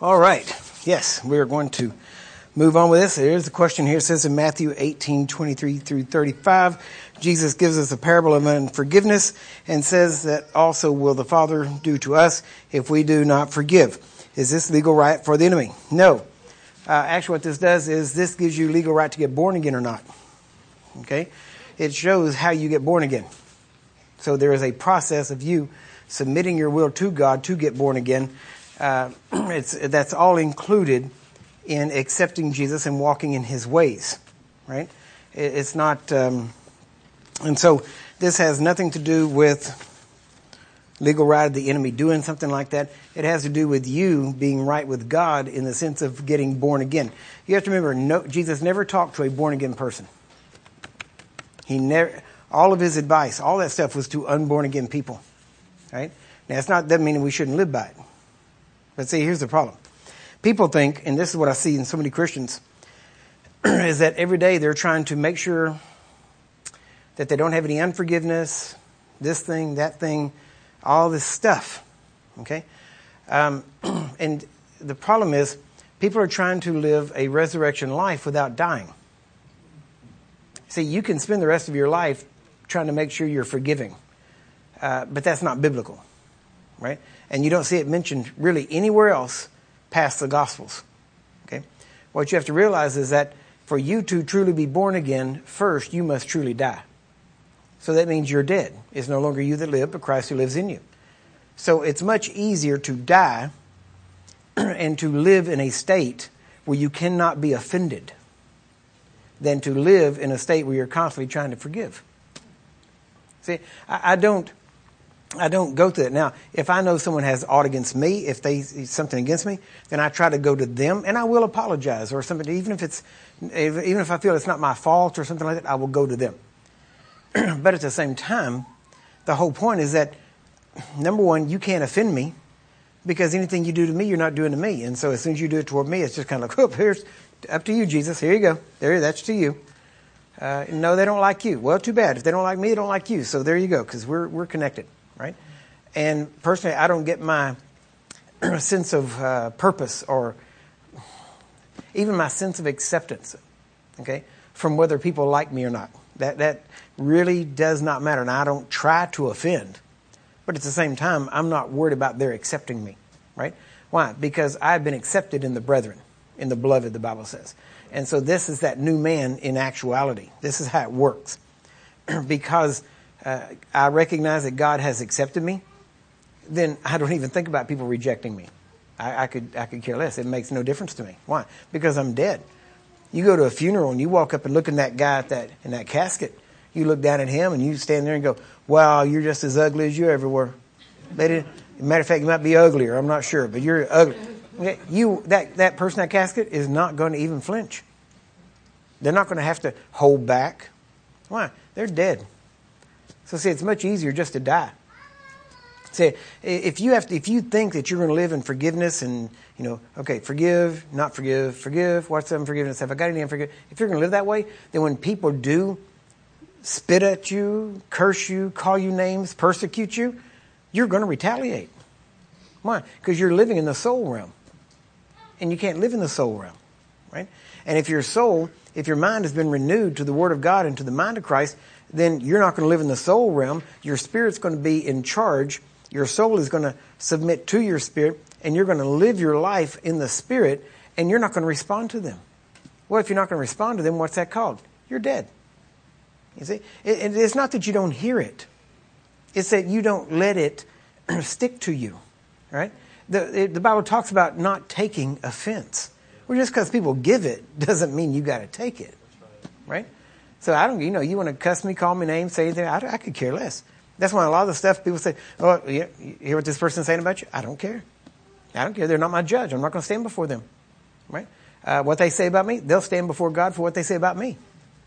All right. Yes, we're going to move on with this. There's a question here. It says in Matthew 18:23 through 35, Jesus gives us a parable of unforgiveness and says that also will the Father do to us if we do not forgive. Is this legal right for the enemy? No. Actually, what this does is this gives you legal right to get born again or not. Okay? It shows how you get born again. So there is a process of you submitting your will to God to get born again. That's all included in accepting Jesus and walking in His ways, right? It's not, and so this has nothing to do with legal right of the enemy doing something like that. It has to do with you being right with God in the sense of getting born again. You have to remember, Jesus never talked to a born again person. He never. All of His advice, all that stuff was to unborn again people, right? Now, doesn't mean we shouldn't live by it. But see, here's the problem. People think, and this is what I see in so many Christians, is that every day they're trying to make sure that they don't have any unforgiveness, this thing, that thing, all this stuff, okay? And the problem is people are trying to live a resurrection life without dying. See, you can spend the rest of your life trying to make sure you're forgiving, but that's not biblical, right? And you don't see it mentioned really anywhere else past the Gospels. Okay, what you have to realize is that for you to truly be born again, first you must truly die. So that means you're dead. It's no longer you that live, but Christ who lives in you. So it's much easier to die and to live in a state where you cannot be offended than to live in a state where you're constantly trying to forgive. See, I don't go through that. Now, if I know someone has aught against me, if they something against me, then I try to go to them and I will apologize or something. Even if I feel it's not my fault or something like that, I will go to them. But at the same time, the whole point is that, number one, you can't offend me because anything you do to me, you're not doing to me. And so as soon as you do it toward me, it's just kind of like, oh, here's up to you, Jesus. Here you go. That's to you. No, they don't like you. Well, too bad. If they don't like me, they don't like you. So there you go, because we're connected, right? And personally, I don't get my sense of purpose or even my sense of acceptance, okay, from whether people like me or not. That really does not matter. And I don't try to offend. But at the same time, I'm not worried about their accepting me, right? Why? Because I've been accepted in the brethren, in the beloved, the Bible says. And so this is that new man in actuality. This is how it works. Because I recognize that God has accepted me, then I don't even think about people rejecting me. I could care less. It makes no difference to me. Why? Because I'm dead. You go to a funeral and you walk up and look in that guy in that casket. You look down at him and you stand there and go, wow, you're just as ugly as you ever were. Matter of fact, you might be uglier. I'm not sure, but you're ugly. Okay, that person in that casket is not going to even flinch. They're not going to have to hold back. Why? They're dead. So see, it's much easier just to die. See, if you think that you're going to live in forgiveness and, okay, forgive, not forgive, forgive, what's unforgiveness? Have I got any unforgiveness? If you're going to live that way, then when people do spit at you, curse you, call you names, persecute you, you're going to retaliate. Why? Because you're living in the soul realm. And you can't live in the soul realm, right? And if your mind has been renewed to the Word of God and to the mind of Christ, then you're not going to live in the soul realm. Your spirit's going to be in charge. Your soul is going to submit to your spirit, and you're going to live your life in the spirit, and you're not going to respond to them. Well, if you're not going to respond to them, what's that called? You're dead. You see? It's not that you don't hear it. It's that you don't let it stick to you, right? The Bible talks about not taking offense. Well, just because people give it doesn't mean you got to take it, right? So I don't, you want to cuss me, call me names, say anything, I could care less. That's why a lot of the stuff people say, oh, yeah, you hear what this person's saying about you? I don't care. I don't care. They're not my judge. I'm not going to stand before them, right? What they say about me, they'll stand before God for what they say about me.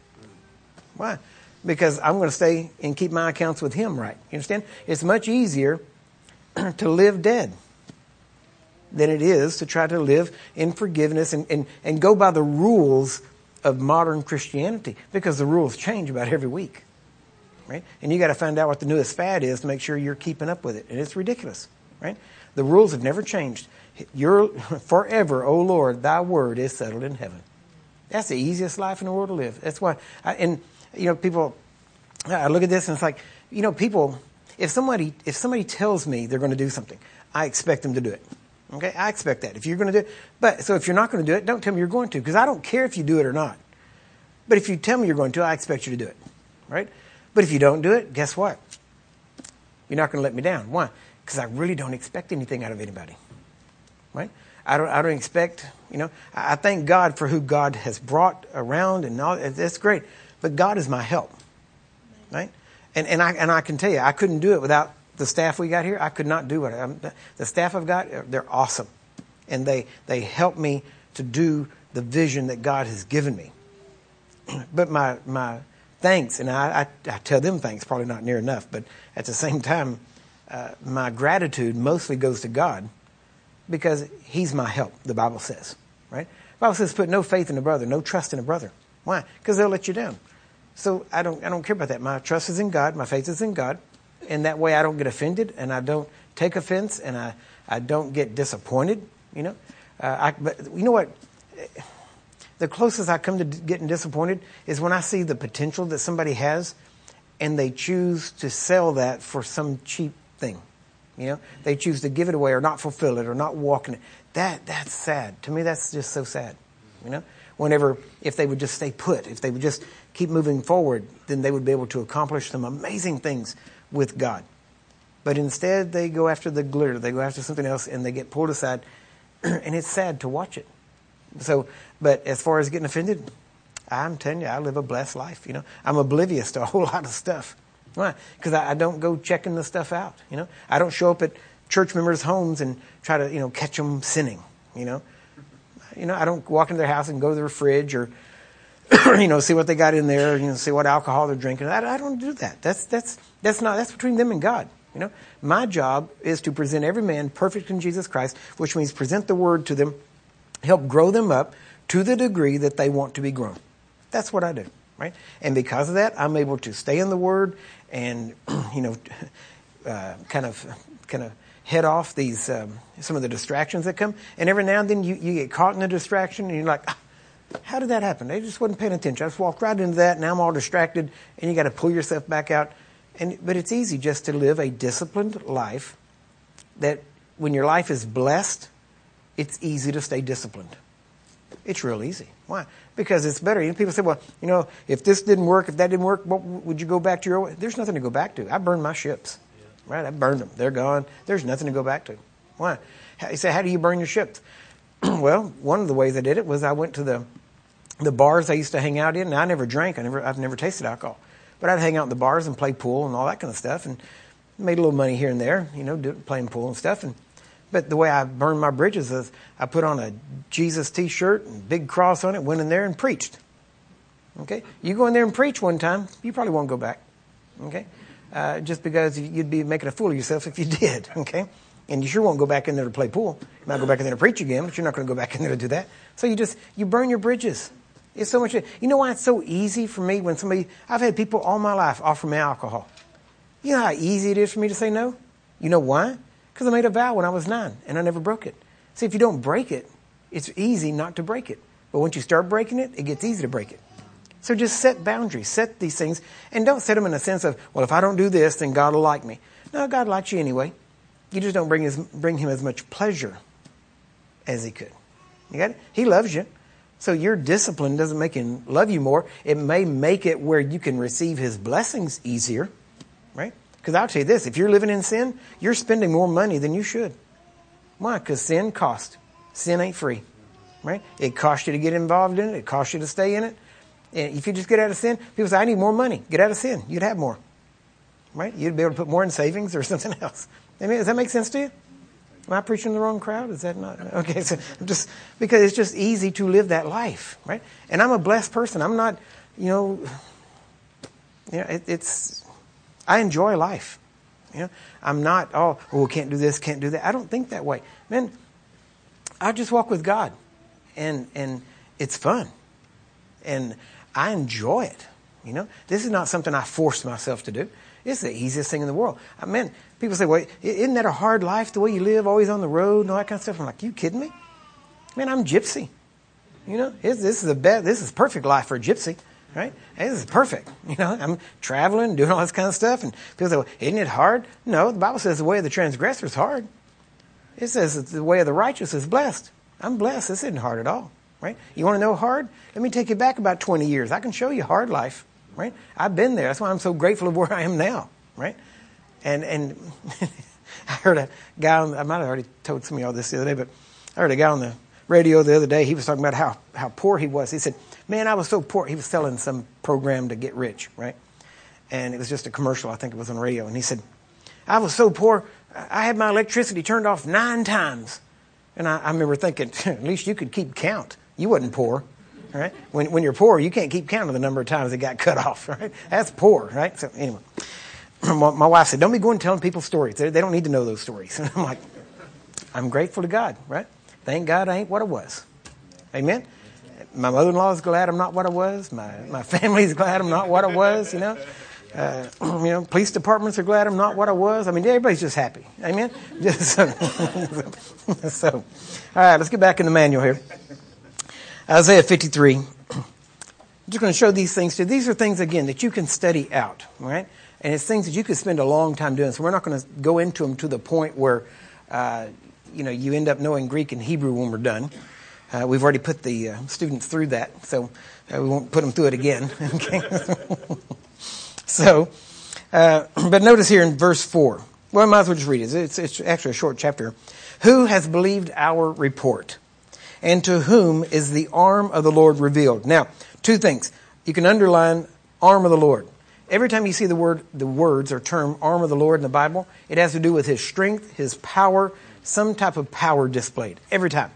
Why? Because I'm going to stay and keep my accounts with Him, right? You understand? It's much easier to live dead than it is to try to live in forgiveness and go by the rules of modern Christianity, because the rules change about every week, right? And you got to find out what the newest fad is to make sure you're keeping up with it. And it's ridiculous. right? The rules have never changed. Forever, O Lord, thy word is settled in heaven. That's the easiest life in the world to live. That's why, people, I look at this and it's like, people, if somebody tells me they're going to do something, I expect them to do it. Okay, I expect that. If you're going to do it, so if you're not going to do it, don't tell me you're going to, because I don't care if you do it or not. But if you tell me you're going to, I expect you to do it, right? But if you don't do it, guess what? You're not going to let me down. Why? Because I really don't expect anything out of anybody, right? I don't expect, I thank God for who God has brought around and all. That's great. But God is my help, right? And I can tell you, I couldn't do it without the staff we got here. I could not do it. The staff I've got, they're awesome. And they help me to do the vision that God has given me. But my thanks, and I tell them thanks, probably not near enough, but at the same time, my gratitude mostly goes to God because he's my help, the Bible says, right? The Bible says put no faith in a brother, no trust in a brother. Why? Because they'll let you down. So I don't care about that. My trust is in God, my faith is in God, and that way I don't get offended and I don't take offense and I don't get disappointed, But you know what? The closest I come to getting disappointed is when I see the potential that somebody has and they choose to sell that for some cheap thing. They choose to give it away or not fulfill it or not walk in it. That's sad. To me, that's just so sad. If they would just stay put, if they would just keep moving forward, then they would be able to accomplish some amazing things with God. But instead, they go after the glitter. They go after something else and they get pulled aside. And it's sad to watch it. But as far as getting offended, I'm telling you, I live a blessed life. I'm oblivious to a whole lot of stuff. Why? Because I don't go checking the stuff out. I don't show up at church members' homes and try to, catch them sinning. I don't walk into their house and go to their fridge or, see what they got in there, see what alcohol they're drinking. I don't do that. That's between them and God. My job is to present every man perfect in Jesus Christ, which means present the word to them, help grow them up to the degree that they want to be grown. That's what I do, right? And because of that, I'm able to stay in the word and, kind of head off these, some of the distractions that come. And every now and then you get caught in a distraction and you're like, how did that happen? I just wasn't paying attention. I just walked right into that. Now I'm all distracted and you got to pull yourself back out. But it's easy just to live a disciplined life that when your life is blessed, it's easy to stay disciplined. It's real easy. Why? Because it's better. People say, well, if this didn't work, if that didn't work, what would you go back to your own? There's nothing to go back to. I burned my ships. Right? I burned them. They're gone. There's nothing to go back to. Why? You say, how do you burn your ships? Well, one of the ways I did it was I went to the bars I used to hang out in. And I never drank. I've never tasted alcohol. But I'd hang out in the bars and play pool and all that kind of stuff and made a little money here and there, playing pool and stuff. But the way I burned my bridges is I put on a Jesus T-shirt and big cross on it, went in there and preached. Okay? You go in there and preach one time, you probably won't go back. Okay? Just because you'd be making a fool of yourself if you did. Okay? And you sure won't go back in there to play pool. You might go back in there to preach again, but you're not going to go back in there to do that. So you burn your bridges. It's so much. You know why it's so easy for me when I've had people all my life offer me alcohol. You know how easy it is for me to say no? You know why? Because I made a vow when I was 9 and I never broke it. See, if you don't break it, it's easy not to break it. But once you start breaking it, it gets easy to break it. So just set boundaries, set these things, and don't set them in a sense of, well, if I don't do this, then God will like me. No, God likes you anyway. You just don't bring him as much pleasure as he could. You got it? He loves you. So your discipline doesn't make him love you more. It may make it where you can receive his blessings easier, right? Because I'll tell you this, if you're living in sin, you're spending more money than you should. Why? Because sin costs. Sin ain't free, right? It costs you to get involved in it. It costs you to stay in it. And if you just get out of sin, people say, I need more money. Get out of sin. You'd have more, right? You'd be able to put more in savings or something else. Does that make sense to you? Am I preaching to the wrong crowd? Is that not? Okay, so because it's just easy to live that life, right? And I'm a blessed person. I'm not, I enjoy life. I'm not, can't do this, can't do that. I don't think that way. Man, I just walk with God and it's fun. And I enjoy it. This is not something I force myself to do. It's the easiest thing in the world. Man, People say, well, isn't that a hard life, the way you live, always on the road and all that kind of stuff? I'm like, you kidding me? Man, I'm gypsy. This is perfect life for a gypsy, right? This is perfect. I'm traveling, doing all this kind of stuff. And people say, well, isn't it hard? No, the Bible says the way of the transgressor is hard. It says that the way of the righteous is blessed. I'm blessed. This isn't hard at all, right? You want to know hard? Let me take you back about 20 years. I can show you hard life, right? I've been there. That's why I'm so grateful of where I am now, right? And I heard a guy I might have already told some of y'all this the other day, but I heard a guy on the radio the other day. He was talking about how poor he was. He said, man, I was so poor. He was selling some program to get rich, right? And it was just a commercial. I think it was on the radio. And he said, I was so poor, I had my electricity turned off 9 times. And I remember thinking, at least you could keep count. You wasn't poor, right? When you're poor, you can't keep count of the number of times it got cut off, right? That's poor, right? So anyway, my wife said, don't be going telling people stories. They don't need to know those stories. And I'm like, I'm grateful to God, right? Thank God I ain't what I was. Amen? My mother-in-law is glad I'm not what I was. My family's glad I'm not what I was, police departments are glad I'm not what I was. I mean, everybody's just happy. Amen? So, all right, let's get back in the manual here. Isaiah 53. I'm just going to show these things to you. These are things, again, that you can study out, all right? And it's things that you could spend a long time doing. So we're not going to go into them to the point where, you end up knowing Greek and Hebrew when we're done. We've already put the students through that, so we won't put them through it again. Okay? So, but notice here in verse 4. Well, I might as well just read it. It's actually a short chapter. Who has believed our report? And to whom is the arm of the Lord revealed? Now, 2 things. You can underline arm of the Lord. Every time you see the words or term arm of the Lord in the Bible, it has to do with his strength, his power, some type of power displayed. Every time.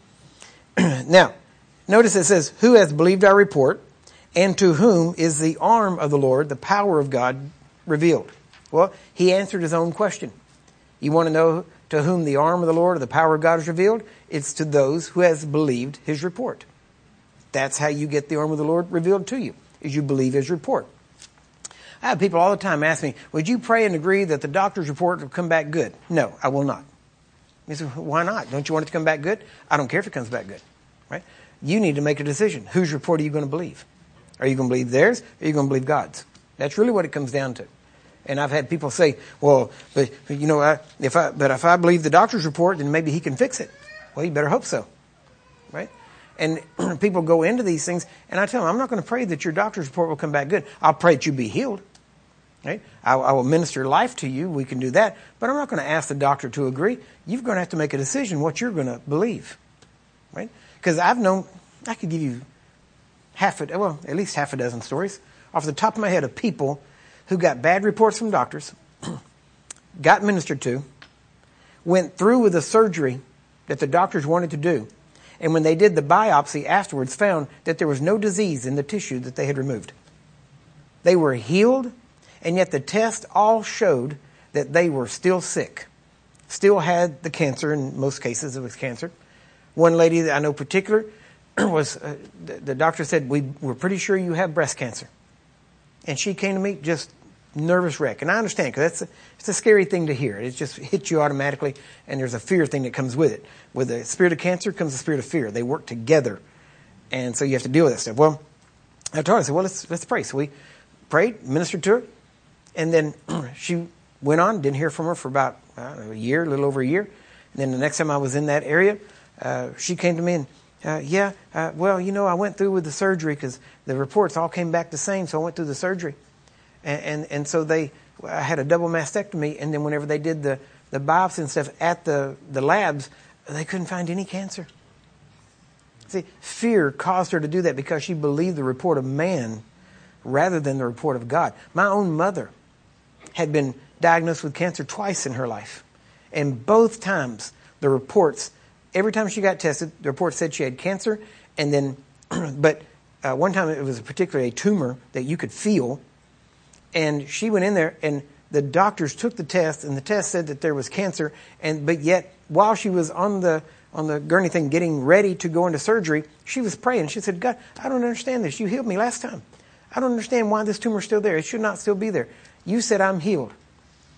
Now, notice it says, who has believed our report, and to whom is the arm of the Lord, the power of God, revealed? Well, he answered his own question. You want to know to whom the arm of the Lord or the power of God is revealed? It's to those who has believed his report. That's how you get the arm of the Lord revealed to you, is you believe his report. I have people all the time ask me, would you pray and agree that the doctor's report will come back good? No, I will not. He said, why not? Don't you want it to come back good? I don't care if it comes back good, right? You need to make a decision. Whose report are you going to believe? Are you going to believe theirs, or are you going to believe God's? That's really what it comes down to. And I've had people say, well, but if I believe the doctor's report, then maybe he can fix it. Well, you better hope so, right? And people go into these things, and I tell them, I'm not going to pray that your doctor's report will come back good. I'll pray that you be healed. Right? I will minister life to you. We can do that. But I'm not going to ask the doctor to agree. You're going to have to make a decision what you're going to believe. Right? Because I could give you at least half a dozen stories off the top of my head of people who got bad reports from doctors, got ministered to, went through with a surgery that the doctors wanted to do. And when they did the biopsy afterwards, found that there was no disease in the tissue that they had removed. They were healed. And yet the test all showed that they were still sick, still had the cancer. In most cases, it was cancer. One lady that I know particular was, the doctor said, we're pretty sure you have breast cancer. And she came to me just nervous wreck. And I understand, because it's a scary thing to hear. It just hits you automatically, and there's a fear thing that comes with it. With the spirit of cancer comes the spirit of fear. They work together. And so you have to deal with that stuff. Well, I told her, I said, well, let's pray. So we prayed, ministered to her. And then she went on, didn't hear from her for about a year, a little over a year. And then the next time I was in that area, she came to me and, I went through with the surgery because the reports all came back the same, so I went through the surgery. And so I had a double mastectomy, and then whenever they did the biopsy and stuff at the labs, they couldn't find any cancer. See, fear caused her to do that because she believed the report of man rather than the report of God. My own mother had been diagnosed with cancer twice in her life. And both times, the reports, every time she got tested, the report said she had cancer. And then, one time it was particularly a tumor that you could feel. And she went in there, and the doctors took the test, and the test said that there was cancer. But yet, while she was on the gurney thing, getting ready to go into surgery, she was praying. She said, God, I don't understand this. You healed me last time. I don't understand why this tumor is still there. It should not still be there. You said I'm healed.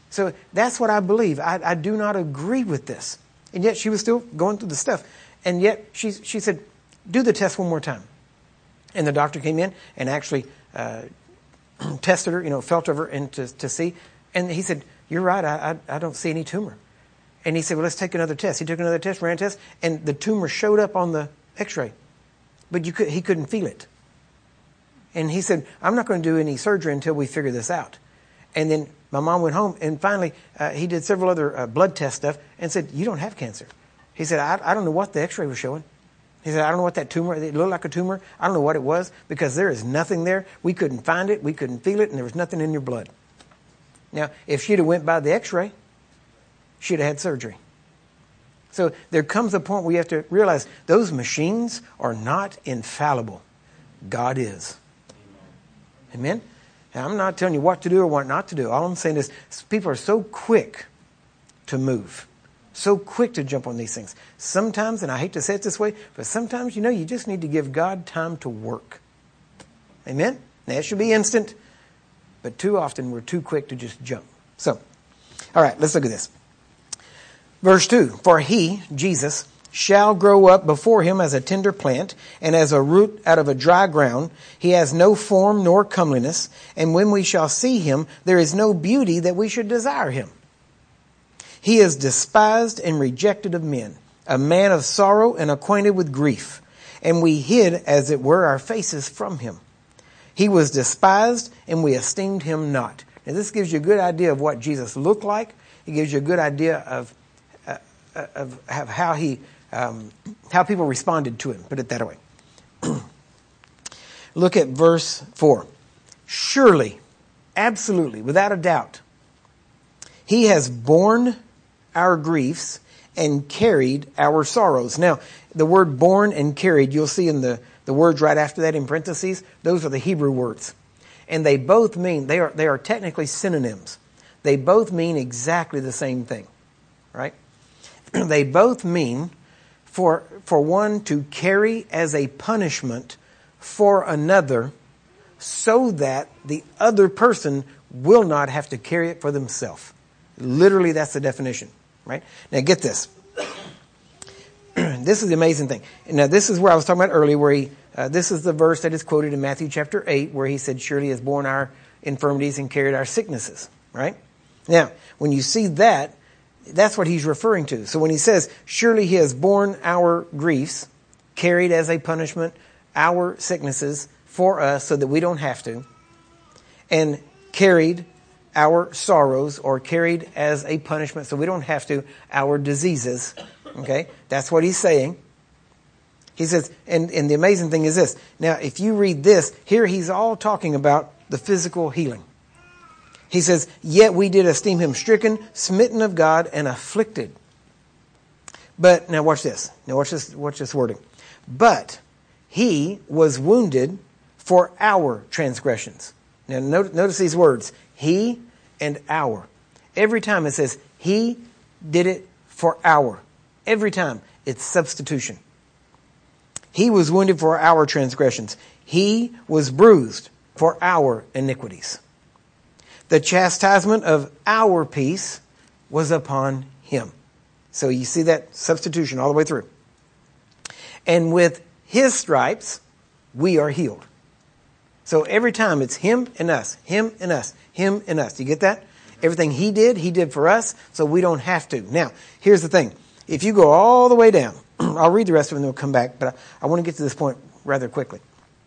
So that's what I believe. I do not agree with this. And yet she was still going through the stuff. And yet she said, do the test one more time. And the doctor came in and actually tested her, felt of her and to see. And he said, you're right, I don't see any tumor. And he said, well, let's take another test. He took another test, ran a test, and the tumor showed up on the x-ray. But he couldn't feel it. And he said, I'm not going to do any surgery until we figure this out. And then my mom went home, and finally he did several other blood test stuff and said, you don't have cancer. He said, I don't know what the x-ray was showing. He said, I don't know what that tumor, it looked like a tumor. I don't know what it was because there is nothing there. We couldn't find it. We couldn't feel it, and there was nothing in your blood. Now, if she'd have went by the x-ray, she'd have had surgery. So there comes a point where you have to realize those machines are not infallible. God is. Amen? Now, I'm not telling you what to do or what not to do. All I'm saying is people are so quick to move, so quick to jump on these things. Sometimes, and I hate to say it this way, but sometimes, you just need to give God time to work. Amen? Now, it should be instant, but too often we're too quick to just jump. So, all right, let's look at this. Verse 2, for he, Jesus, shall grow up before him as a tender plant and as a root out of a dry ground. He has no form nor comeliness, and when we shall see him, there is no beauty that we should desire him. He is despised and rejected of men, a man of sorrow and acquainted with grief, and we hid, as it were, our faces from him. He was despised, and we esteemed him not. Now, this gives you a good idea of what Jesus looked like. It gives you a good idea of how people responded to him. Put it that way. Look at verse 4. Surely, absolutely, without a doubt, he has borne our griefs and carried our sorrows. Now, the word borne and carried, you'll see in the words right after that in parentheses, those are the Hebrew words. And they both mean, they are technically synonyms. They both mean exactly the same thing, right? They both mean for one to carry as a punishment for another so that the other person will not have to carry it for themselves. Literally, that's the definition, right? Now, get this. This is the amazing thing. Now, this is where I was talking about earlier, where this is the verse that is quoted in Matthew chapter 8, where he said, surely he has borne our infirmities and carried our sicknesses, right? Now, when you see that, that's what he's referring to. So when he says, surely he has borne our griefs, carried as a punishment, our sicknesses for us so that we don't have to, and carried our sorrows, or carried as a punishment so we don't have to, our diseases. Okay? That's what he's saying. He says, and the amazing thing is this. Now, if you read this, here he's all talking about the physical healing. He says, yet we did esteem him stricken, smitten of God, and afflicted. But, now watch this. Now watch this wording. But he was wounded for our transgressions. Now notice these words. He and our. Every time it says, he did it for our. Every time it's substitution. He was wounded for our transgressions. He was bruised for our iniquities. The chastisement of our peace was upon him. So you see that substitution all the way through. And with his stripes, we are healed. So every time it's him and us, him and us, him and us. Do you get that? Everything he did for us, so we don't have to. Now, here's the thing. If you go all the way down, I'll read the rest of it and then we'll come back, but I want to get to this point rather quickly.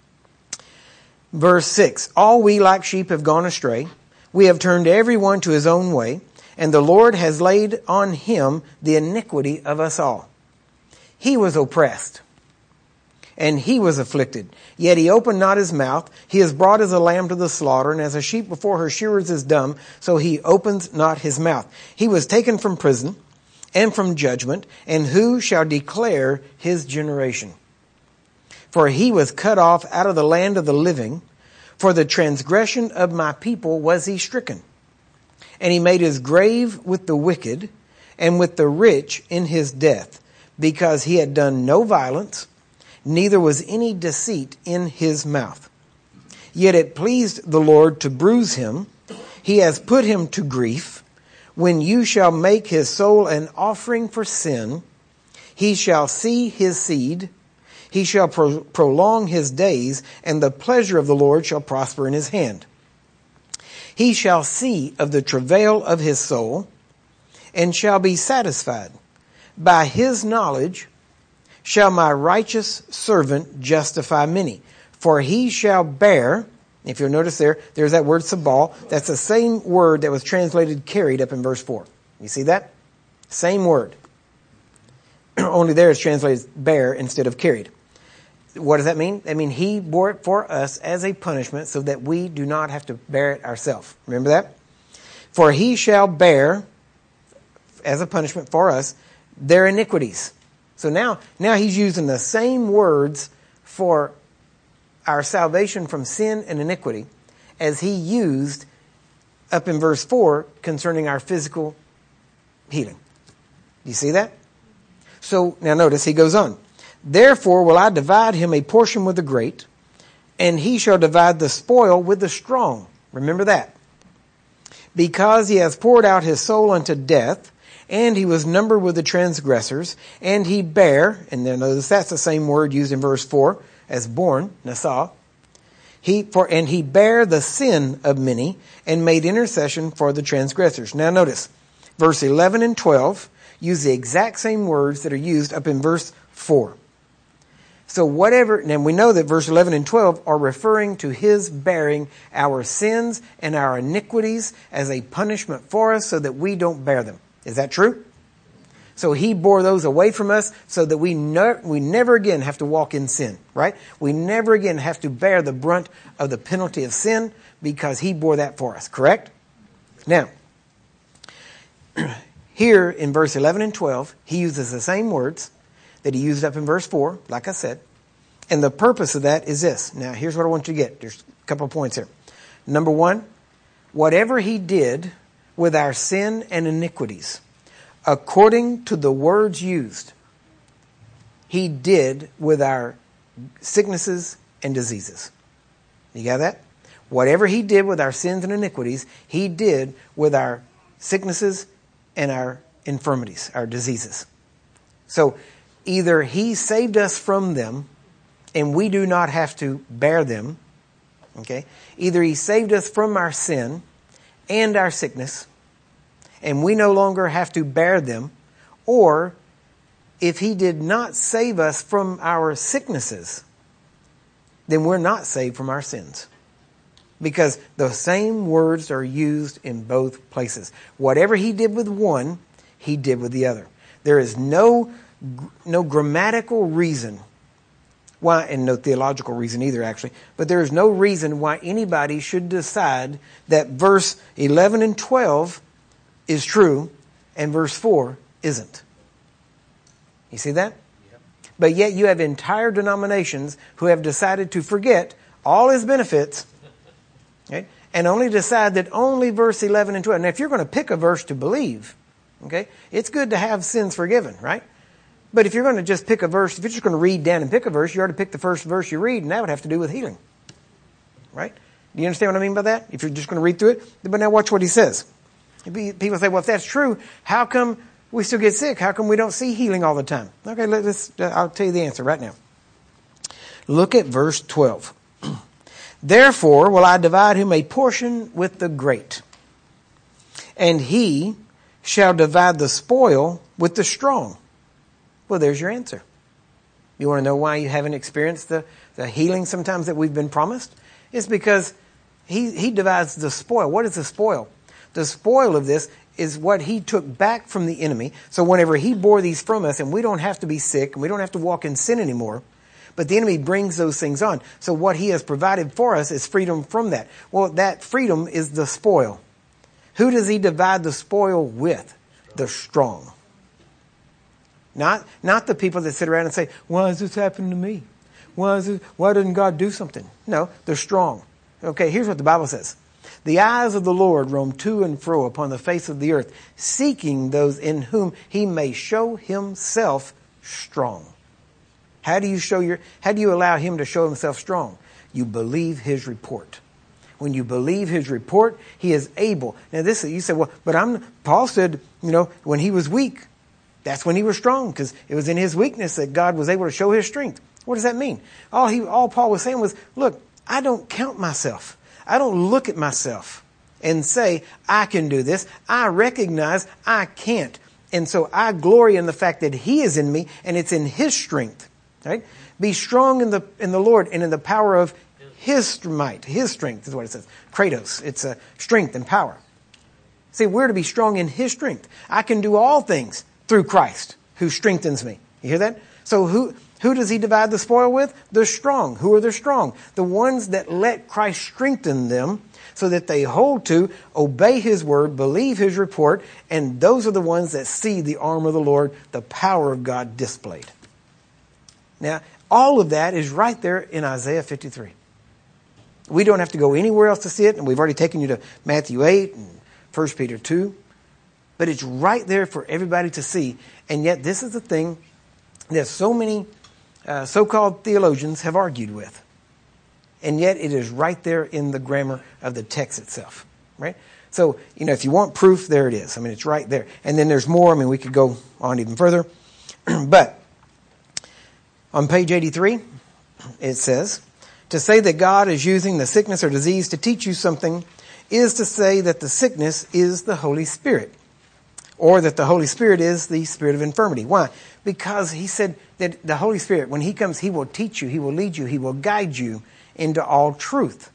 Verse 6, all we like sheep have gone astray. We have turned everyone to his own way, and the Lord has laid on him the iniquity of us all. He was oppressed, and he was afflicted, yet he opened not his mouth. He is brought as a lamb to the slaughter, and as a sheep before her shearers is dumb, so he opens not his mouth. He was taken from prison and from judgment, and who shall declare his generation? For he was cut off out of the land of the living. For the transgression of my people was he stricken. And he made his grave with the wicked and with the rich in his death, because he had done no violence, neither was any deceit in his mouth. Yet it pleased the Lord to bruise him. He has put him to grief. When you shall make his soul an offering for sin, he shall see his seed, he shall prolong his days, and the pleasure of the Lord shall prosper in his hand. He shall see of the travail of his soul, and shall be satisfied. By his knowledge shall my righteous servant justify many. For he shall bear, if you'll notice there's that word sabal. That's the same word that was translated carried up in verse 4. You see that? Same word. Only there it's translated bear instead of carried. What does that mean? I mean, he bore it for us as a punishment so that we do not have to bear it ourselves. Remember that? For he shall bear, as a punishment for us, their iniquities. So now he's using the same words for our salvation from sin and iniquity as he used up in verse 4 concerning our physical healing. Do you see that? So now notice he goes on. Therefore will I divide him a portion with the great, and he shall divide the spoil with the strong. Remember that. Because he has poured out his soul unto death, and he was numbered with the transgressors, and he bare, and then notice that's the same word used in verse 4 as born, Nasa. And he bare the sin of many, and made intercession for the transgressors. Now notice, verse 11 and 12 use the exact same words that are used up in verse 4. So whatever, and we know that verse 11 and 12 are referring to his bearing our sins and our iniquities as a punishment for us so that we don't bear them. Is that true? So he bore those away from us so that we never again have to walk in sin, right? We never again have to bear the brunt of the penalty of sin because he bore that for us, correct? Now, here in verse 11 and 12, he uses the same words that he used up in verse 4, like I said. And the purpose of that is this. Now, here's what I want you to get. There's a couple of points here. Number one, whatever he did with our sin and iniquities, according to the words used, he did with our sicknesses and diseases. You got that? Whatever he did with our sins and iniquities, he did with our sicknesses and our infirmities, our diseases. So either he saved us from them and we do not have to bear them. Okay? Either he saved us from our sin and our sickness, and we no longer have to bear them, or if he did not save us from our sicknesses, then we're not saved from our sins. Because the same words are used in both places. Whatever he did with one, he did with the other. There is no grammatical reason why, and no theological reason either actually, but there is no reason why anybody should decide that verse 11 and 12 is true and verse 4 isn't. You see that? Yep. But yet you have entire denominations who have decided to forget all his benefits, okay, and only decide that only verse 11 and 12. Now if you're going to pick a verse to believe, okay, it's good to have sins forgiven, right? But if you're going to just pick a verse, if you're just going to read down and pick a verse, you ought to pick the first verse you read, and that would have to do with healing. Right? Do you understand what I mean by that? If you're just going to read through it. But now watch what he says. People say, well, if that's true, how come we still get sick? How come we don't see healing all the time? Okay, I'll tell you the answer right now. Look at verse 12. Therefore will I divide him a portion with the great, and he shall divide the spoil with the strong. Well, there's your answer. You want to know why you haven't experienced the healing sometimes that we've been promised? It's because he divides the spoil. What is the spoil? The spoil of this is what he took back from the enemy. So whenever he bore these from us, and we don't have to be sick, and we don't have to walk in sin anymore, but the enemy brings those things on. So what he has provided for us is freedom from that. Well, that freedom is the spoil. Who does he divide the spoil with? The strong. Not the people that sit around and say, why is this happening to me? Why doesn't God do something? No, they're strong. Okay, here's what the Bible says. The eyes of the Lord roam to and fro upon the face of the earth, seeking those in whom he may show himself strong. How do you allow him to show himself strong? You believe his report. when you believe his report, he is able. Now this, you say, well, but Paul said, when he was weak, that's when he was strong, because it was in his weakness that God was able to show his strength. What does that mean? All Paul was saying was, look, I don't count myself. I don't look at myself and say, I can do this. I recognize I can't. And so I glory in the fact that he is in me, and it's in his strength. Right? Be strong in the Lord and in the power of his might. His strength is what it says. Kratos. It's strength and power. See, we're to be strong in his strength. I can do all things through Christ who strengthens me. You hear that? So who does he divide the spoil with? The strong. Who are the strong? The ones that let Christ strengthen them so that they hold to, obey his word, believe his report, and those are the ones that see the arm of the Lord, the power of God displayed. Now, all of that is right there in Isaiah 53. We don't have to go anywhere else to see it, and we've already taken you to Matthew 8 and 1 Peter 2. But it's right there for everybody to see. And yet this is the thing that so many so-called theologians have argued with. And yet it is right there in the grammar of the text itself. Right? So, if you want proof, there it is. I mean, it's right there. And then there's more. I mean, we could go on even further. But on page 83, it says, to say that God is using the sickness or disease to teach you something is to say that the sickness is the Holy Spirit. Or that the Holy Spirit is the spirit of infirmity. Why? Because he said that the Holy Spirit, when he comes, he will teach you, he will lead you, he will guide you into all truth.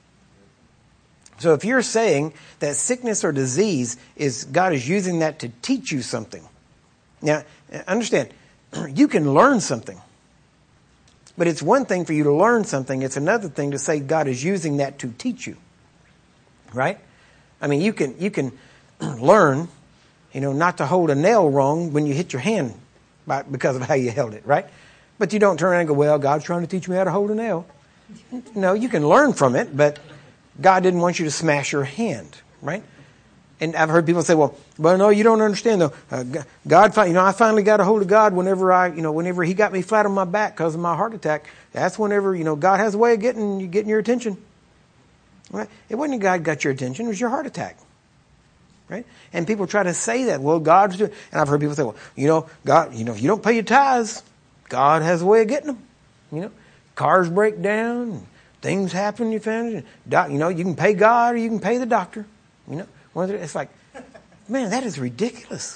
So if you're saying that sickness or disease God is using that to teach you something. Now, understand, you can learn something. But it's one thing for you to learn something. It's another thing to say God is using that to teach you. Right? I mean, you can learn, not to hold a nail wrong when you hit your hand because of how you held it, right? But you don't turn around and go, well, God's trying to teach me how to hold a nail. No, you can learn from it, but God didn't want you to smash your hand, right? And I've heard people say, well, no, you don't understand though. God, I finally got a hold of God whenever he got me flat on my back because of my heart attack. That's whenever, God has a way of getting your attention. Right? It wasn't God got your attention, it was your heart attack. Right? And people try to say that, well, God's doing, and I've heard people say, well, God, if you don't pay your tithes, God has a way of getting them. Cars break down, things happen in your family. You can pay God or you can pay the doctor. It's like, man, that is ridiculous.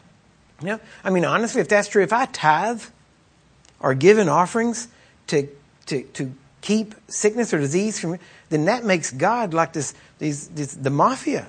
I mean, honestly, if that's true, if I tithe or give in offerings to keep sickness or disease from me, then that makes God like the mafia.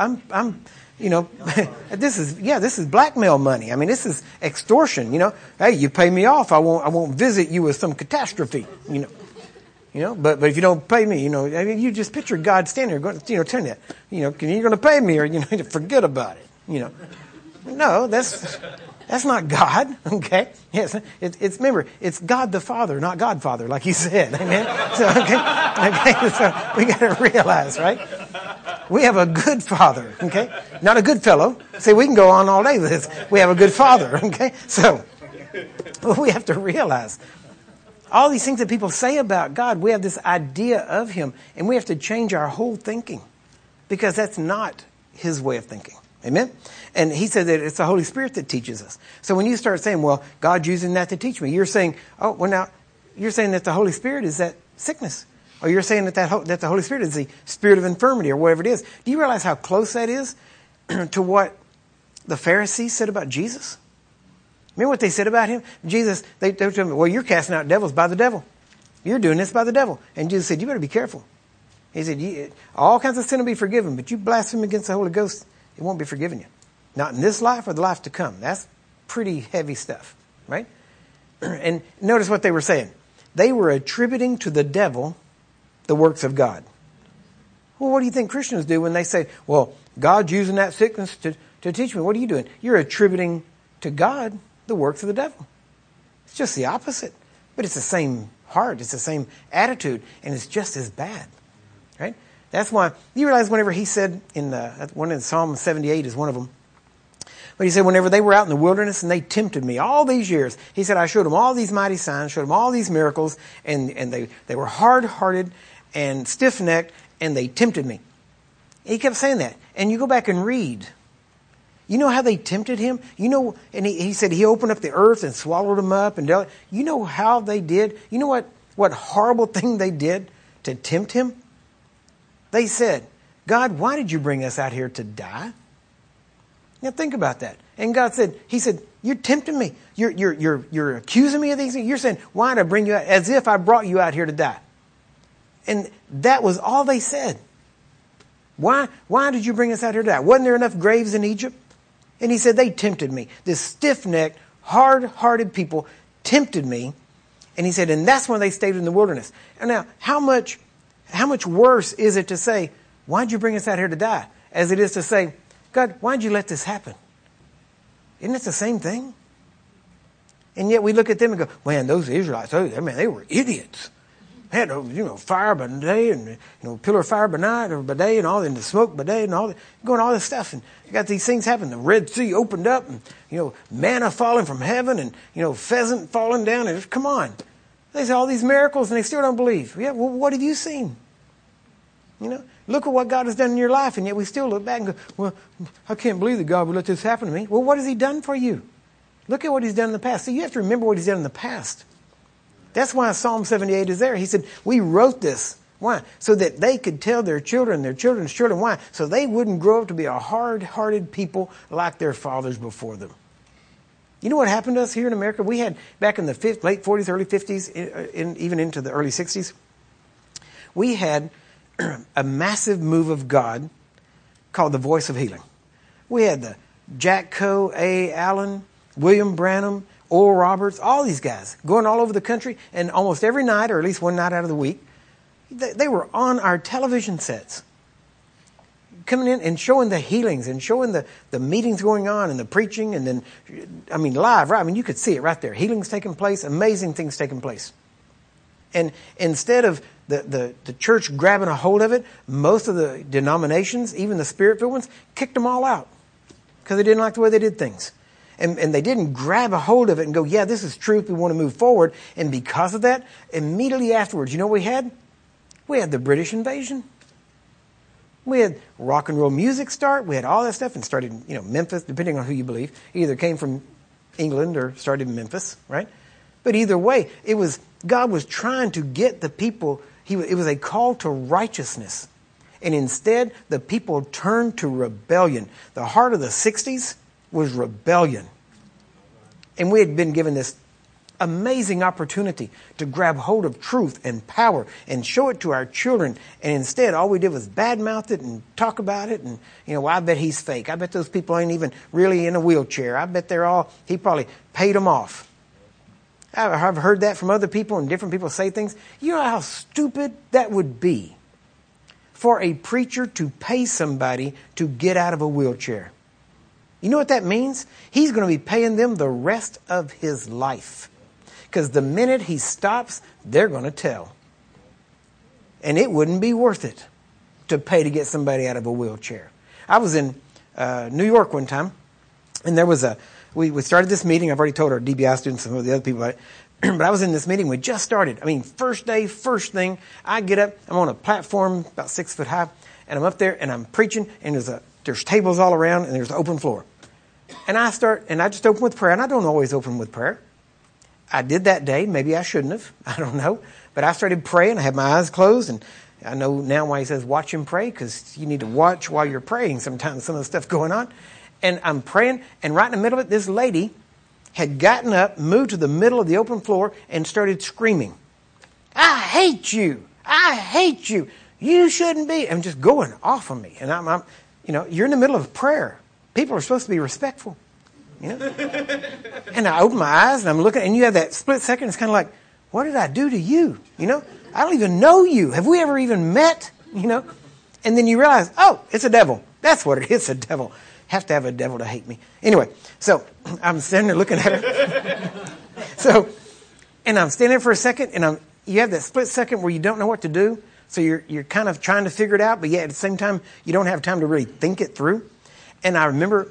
This is blackmail money. I mean, this is extortion. Hey, you pay me off, I won't visit you with some catastrophe. But if you don't pay me, I mean, you just picture God standing there, telling you, you're going to pay me, or forget about it. No, that's not God. Okay, yes, it's remember, it's God the Father, not Godfather, like he said. Amen. So so we got to realize, right? We have a good Father. Okay, not a good fellow. See, we can go on all day with this. We have a good Father. Okay, so we have to realize. All these things that people say about God, we have this idea of him, and we have to change our whole thinking because that's not his way of thinking. Amen? And he said that it's the Holy Spirit that teaches us. So when you start saying, well, God's using that to teach me, you're saying, you're saying that the Holy Spirit is that sickness. Or you're saying that the Holy Spirit is the spirit of infirmity or whatever it is. Do you realize how close that is to what the Pharisees said about Jesus? Remember what they said about him? Jesus, they told him, well, you're casting out devils by the devil. You're doing this by the devil. And Jesus said, you better be careful. He said, all kinds of sin will be forgiven, but you blaspheme against the Holy Ghost, it won't be forgiven you. Not in this life or the life to come. That's pretty heavy stuff, right? And notice what they were saying. They were attributing to the devil the works of God. Well, what do you think Christians do when they say, well, God's using that sickness to teach me? What are you doing? You're attributing to God the works of the devil. It's just the opposite. But it's the same heart. It's the same attitude. And it's just as bad. Right? That's why you realize whenever he said in Psalm 78 is one of them. But he said whenever they were out in the wilderness and they tempted me all these years, he said I showed them all these mighty signs, showed them all these miracles, and they were hard-hearted and stiff-necked, and they tempted me. He kept saying that. And you go back and read. You know how they tempted him? You know, and he said he opened up the earth and swallowed him up. And you know how they did? You know what horrible thing they did to tempt him? They said, God, why did you bring us out here to die? Now think about that. And God said, he said, you're tempting me. You're accusing me of these things. You're saying, why did I bring you out? As if I brought you out here to die. And that was all they said. Why did you bring us out here to die? Wasn't there enough graves in Egypt? And he said, they tempted me. This stiff-necked, hard-hearted people tempted me. And he said, and that's when they stayed in the wilderness. And now, how much worse is it to say, why'd you bring us out here to die? As it is to say, God, why'd you let this happen? Isn't it the same thing? And yet we look at them and go, man, those Israelites, they were idiots. They had, fire by day and, pillar of fire by night or by day and all, and the smoke by day and all this stuff. And you got these things happen. The Red Sea opened up and, manna falling from heaven and, pheasant falling down. And come on. They say all these miracles and they still don't believe. Yeah, well, what have you seen? Look at what God has done in your life. And yet we still look back and go, well, I can't believe that God would let this happen to me. Well, what has he done for you? Look at what he's done in the past. So you have to remember what he's done in the past. That's why Psalm 78 is there. He said, we wrote this. Why? So that they could tell their children, their children's children. Why? So they wouldn't grow up to be a hard-hearted people like their fathers before them. You know what happened to us here in America? We had, back in the late 40s, early 50s, even into the early 60s, we had a massive move of God called the Voice of Healing. We had the Jack Coe, A. Allen, William Branham, Oral Roberts, all these guys going all over the country, and almost every night, or at least one night out of the week, they were on our television sets, coming in and showing the healings and showing the meetings going on and the preaching, and then, live, right? You could see it right there. Healings taking place, amazing things taking place. And instead of the church grabbing a hold of it, most of the denominations, even the spirit-filled ones, kicked them all out because they didn't like the way they did things. And they didn't grab a hold of it and go, yeah, this is truth, we want to move forward. And because of that, immediately afterwards, you know what we had? We had the British invasion. We had rock and roll music start. We had all that stuff and started, Memphis, depending on who you believe. Either came from England or started in Memphis, right? But either way, God was trying to get the people, it was a call to righteousness. And instead, the people turned to rebellion. The heart of the 60s was rebellion. And we had been given this amazing opportunity to grab hold of truth and power and show it to our children. And instead, all we did was badmouth it and talk about it. And, well, I bet he's fake. I bet those people ain't even really in a wheelchair. I bet he probably paid them off. I've heard that from other people, and different people say things. You know how stupid that would be for a preacher to pay somebody to get out of a wheelchair. You know what that means? He's going to be paying them the rest of his life. Because the minute he stops, they're going to tell. And it wouldn't be worth it to pay to get somebody out of a wheelchair. I was in New York one time, and there was we started this meeting. I've already told our DBI students and some of the other people about it. But I was in this meeting. We just started. First day, first thing. I get up. I'm on a platform about 6 foot high. And I'm up there and I'm preaching. And there's tables all around and there's an open floor. And I just open with prayer. And I don't always open with prayer. I did that day. Maybe I shouldn't have. I don't know. But I started praying. I had my eyes closed. And I know now why he says watch and pray. Because you need to watch while you're praying sometimes, some of the stuff going on. And I'm praying. And right in the middle of it, this lady had gotten up, moved to the middle of the open floor, and started screaming, I hate you. I hate you. You shouldn't be. I'm just going off on me. And I'm you're in the middle of prayer. People are supposed to be respectful. And I open my eyes and I'm looking, and you have that split second. It's kind of like, what did I do to you? I don't even know you. Have we ever even met? And then you realize, oh, it's a devil. That's what it is, a devil. Have to have a devil to hate me. Anyway, so I'm standing there looking at her. And I'm standing there for a second, and you have that split second where you don't know what to do. So you're kind of trying to figure it out, but yet at the same time, you don't have time to really think it through. And I remember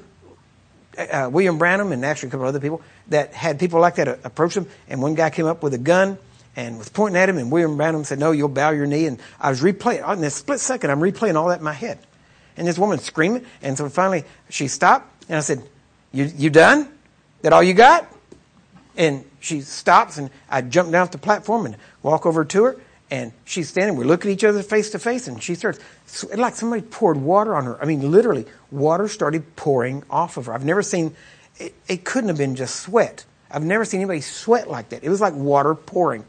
William Branham and actually a couple of other people that had people like that approach them. And one guy came up with a gun, and was pointing at him, and William Branham said, no, you'll bow your knee. And I was replaying, in this split second, I'm replaying all that in my head. And this woman screaming, and so finally she stopped, and I said, you done? That all you got? And she stops, and I jump down off the platform and walk over to her, and she's standing. We look at each other face to face, and she starts, like somebody poured water on her. I mean, literally, water started pouring off of her. I've never seen, it couldn't have been just sweat. I've never seen anybody sweat like that. It was like water pouring.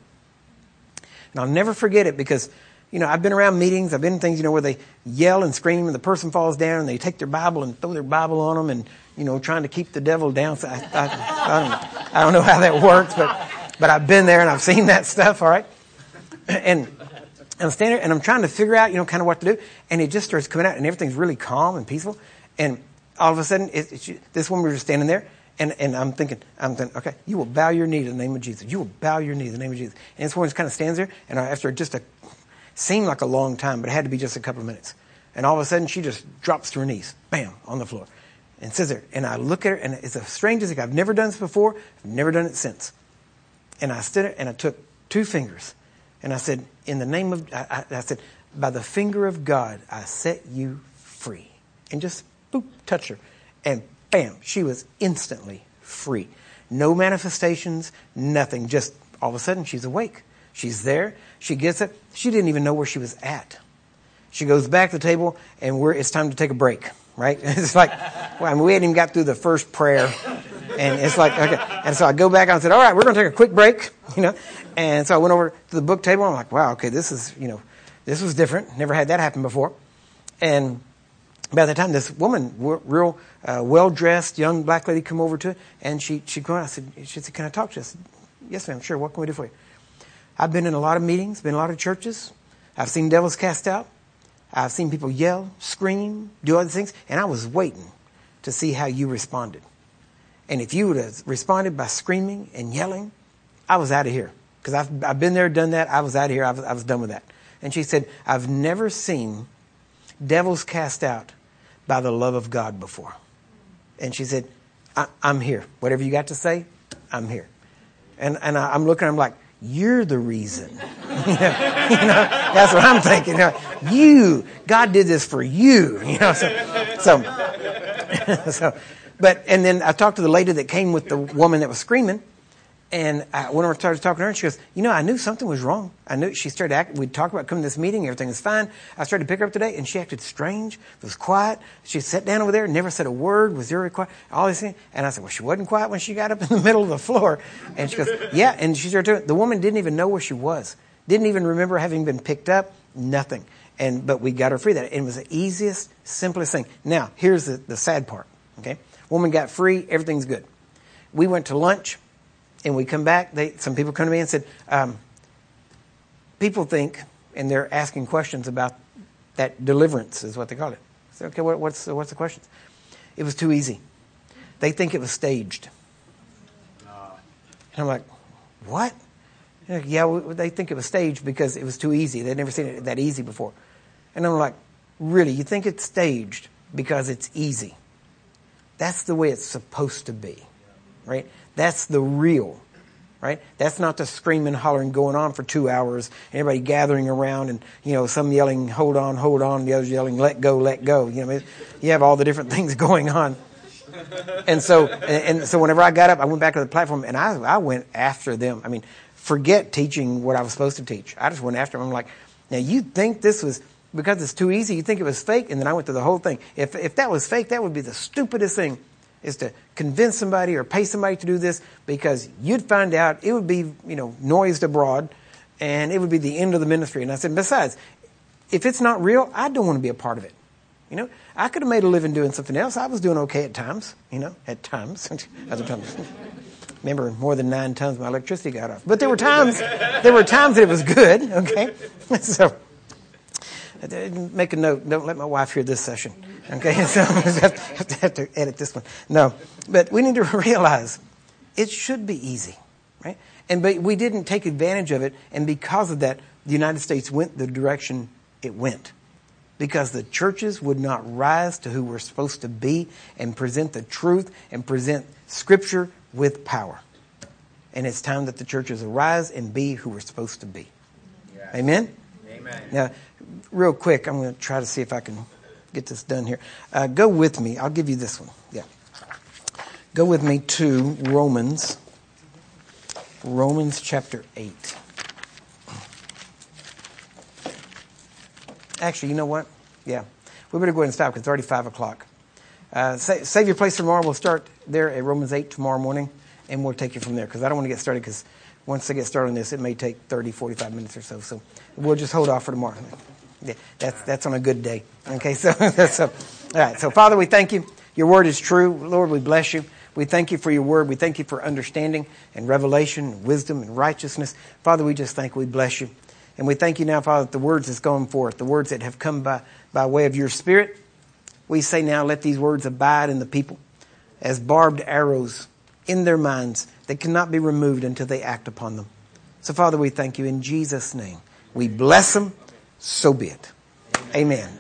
And I'll never forget it because, I've been around meetings, I've been in things, where they yell and scream and the person falls down and they take their Bible and throw their Bible on them and, trying to keep the devil down. So I don't know how that works, but I've been there and I've seen that stuff, all right? And I'm standing there and I'm trying to figure out, kind of what to do. And it just starts coming out and everything's really calm and peaceful. And all of a sudden, this woman was just standing there. And I'm thinking, okay, you will bow your knee to the name of Jesus. You will bow your knee to the name of Jesus. And this woman just kind of stands there, and after just seemed like a long time, but it had to be just a couple of minutes. And all of a sudden, she just drops to her knees, bam, on the floor, and sits there. And I look at her, and it's the strangest thing. I've never done this before. I've never done it since. And I stood there, and I took 2 fingers, and I said, in the name of, I said, by the finger of God, I set you free. And just, boop, touch her. And bam, she was instantly free. No manifestations, nothing. Just all of a sudden, she's awake. She's there. She gets up. She didn't even know where she was at. She goes back to the table, and it's time to take a break, right? It's like, we hadn't even got through the first prayer. And it's like, okay. And so I go back and I said, all right, we're going to take a quick break, And so I went over to the book table. And I'm like, wow, okay, this is, this was different. Never had that happen before. And by the time this woman, real well-dressed young black lady, come over to it, and she came out. She said, can I talk to you? I said, yes, ma'am, sure. What can we do for you? I've been in a lot of meetings, been in a lot of churches. I've seen devils cast out. I've seen people yell, scream, do other things, and I was waiting to see how you responded. And if you would have responded by screaming and yelling, I was out of here. Because I've been there, done that. I was out of here. I was done with that. And she said, I've never seen devils cast out by the love of God before. And she said, I'm here. Whatever you got to say, I'm here. And I'm looking, I'm like, you're the reason. That's what I'm thinking. God did this for you. And then I talked to the lady that came with the woman that was screaming. And I went over and started talking to her, and she goes, I knew something was wrong. I knew she started acting. We'd talked about coming to this meeting. Everything was fine. I started to pick her up today, and she acted strange. It was quiet. She sat down over there, never said a word, was very quiet, all these things. And I said, well, she wasn't quiet when she got up in the middle of the floor. And she goes, yeah. And she started doing it. The woman didn't even know where she was. Didn't even remember having been picked up. Nothing. But we got her free. That it was the easiest, simplest thing. Now, here's the sad part. Okay, woman got free. Everything's good. We went to lunch. And we come back, some people come to me and said, people think, and they're asking questions about that deliverance is what they call it. I said, okay, what's the questions? It was too easy. They think it was staged. And I'm like, what? Like, yeah, they think it was staged because it was too easy. They'd never seen it that easy before. And I'm like, really? You think it's staged because it's easy? That's the way it's supposed to be, right? That's the real, right? That's not the screaming, hollering going on for 2 hours, everybody gathering around and, some yelling, hold on, the others yelling, let go, let go. You have all the different things going on. And so whenever I got up, I went back to the platform and I went after them. I mean, forget teaching what I was supposed to teach. I just went after them. I'm like, now you think this was, because it's too easy, you think it was fake? And then I went through the whole thing. If that was fake, that would be the stupidest thing, is to convince somebody or pay somebody to do this, because you'd find out it would be, noised abroad and it would be the end of the ministry. And I said, besides, if it's not real, I don't want to be a part of it. I could have made a living doing something else. I was doing okay at times, at times. Other times. Remember, more than 9 tons my electricity got off. But there were times that it was good, okay? So, make a note, don't let my wife hear this session. Okay, so I have to edit this one. No, but we need to realize it should be easy, right? But we didn't take advantage of it, and because of that, the United States went the direction it went. Because the churches would not rise to who we're supposed to be and present the truth and present Scripture with power. And it's time that the churches arise and be who we're supposed to be. Yes. Amen? Amen. Now, real quick, I'm going to try to see if I can get this done here. Go with me. I'll give you this one. Yeah. Go with me to Romans chapter 8. Actually, you know what? Yeah. We better go ahead and stop because it's already 5 o'clock. Save your place for tomorrow. We'll start there at Romans 8 tomorrow morning, and we'll take you from there because I don't want to get started because once I get started on this, it may take 30, 45 minutes or so. So we'll just hold off for tomorrow. Yeah, that's on a good day. Okay, so all right. So Father, we thank you. Your word is true. Lord, we bless you. We thank you for your word. We thank you for understanding and revelation and wisdom and righteousness. Father, we just thank, we bless you. And we thank you now, Father, that the words that's going forth, the words that have come by way of your Spirit, we say now, let these words abide in the people as barbed arrows in their minds that cannot be removed until they act upon them. So, Father, we thank you in Jesus' name. We bless them. So be it. Amen.